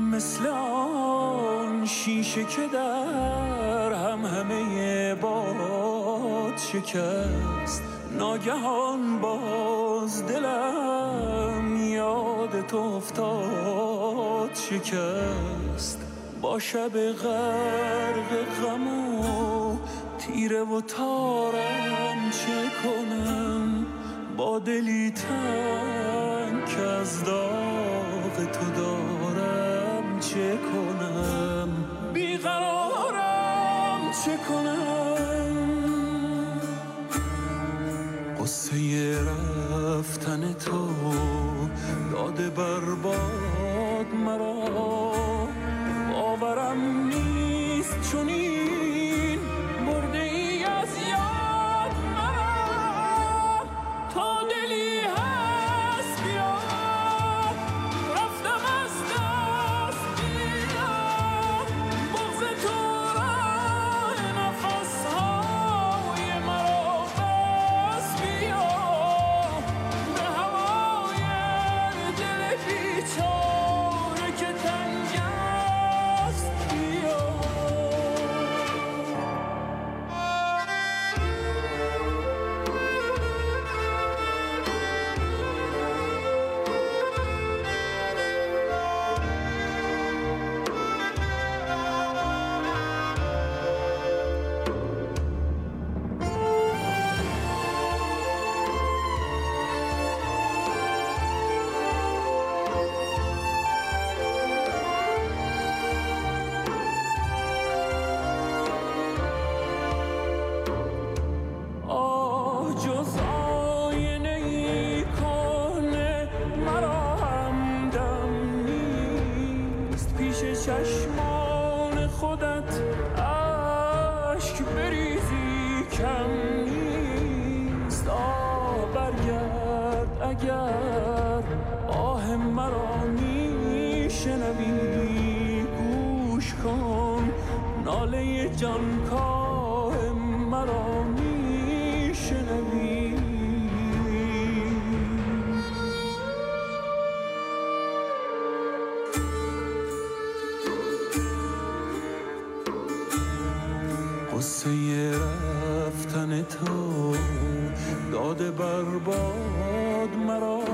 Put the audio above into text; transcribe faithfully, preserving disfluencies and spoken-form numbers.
مثل آن شیشه که در هم همه باد شکست، ناگهان باز دلم یادت افتاد شکست. با شب غرق غم و تیره و تارم چه کنم، با دلی تنگ که از داغ تو دارم چه کنم، بیقرارم چه کنم. قصه رفتن تو داده برباد مرا، باورم نیست چون این برده ای از یاد مرا. تا دلی هست بیا رفتم از دست بیا، بغض تو راه نفسهای مرا بس بیا، به هوای دل بیچاره که تنگ است بیا. جز آینه ای کنه مرا همدم نیست، پیش چشمان خودت اشک بریزی کم نیست. آه برگرد اگر آه مرا میشنوی، گوش کن ناله جانکاه مرا میشنوی. قصه رفتن تو داده برباد مرا،